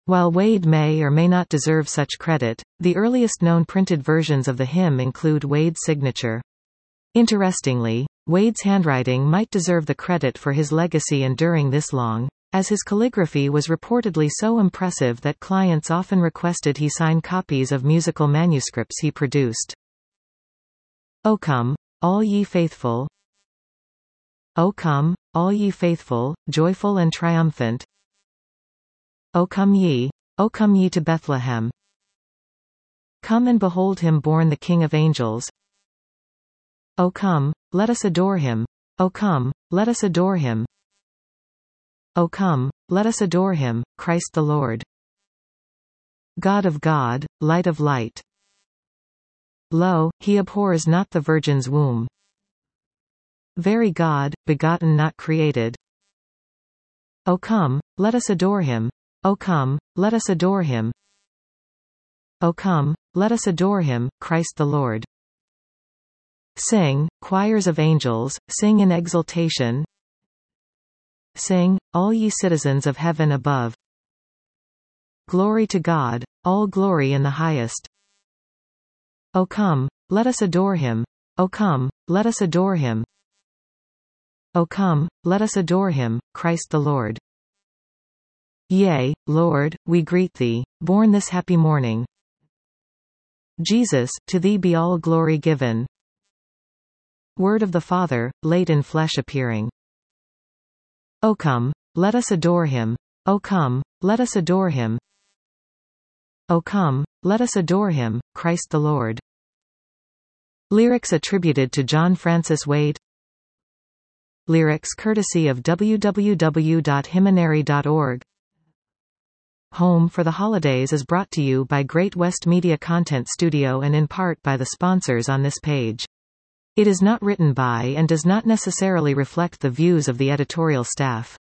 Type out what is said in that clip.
While Wade may or may not deserve such credit, the earliest known printed versions of the hymn include Wade's signature. Interestingly, Wade's handwriting might deserve the credit for his legacy enduring this long, as his calligraphy was reportedly so impressive that clients often requested he sign copies of musical manuscripts he produced. O come, all ye faithful. O come, all ye faithful, joyful and triumphant. O come ye to Bethlehem. Come and behold him born the King of angels. O come, let us adore him. O come, let us adore him. O come, let us adore him, Christ the Lord. God of God, light of light. Lo, he abhors not the Virgin's womb. Very God, begotten not created. O come, let us adore him. O come, let us adore him. O come, let us adore him, Christ the Lord. Sing, choirs of angels, sing in exultation. Sing, all ye citizens of heaven above. Glory to God, all glory in the highest. O come, let us adore him. O come, let us adore him. O come, let us adore him, Christ the Lord. Yea, Lord, we greet thee, born this happy morning. Jesus, to thee be all glory given. Word of the Father, late in flesh appearing. O come, let us adore him. O come, let us adore him. O come, let us adore him, Christ the Lord. Lyrics attributed to John Francis Wade. Lyrics courtesy of www.hymnary.org. Home for the Holidays is brought to you by Great West Media Content Studio and in part by the sponsors on this page. It is not written by and does not necessarily reflect the views of the editorial staff.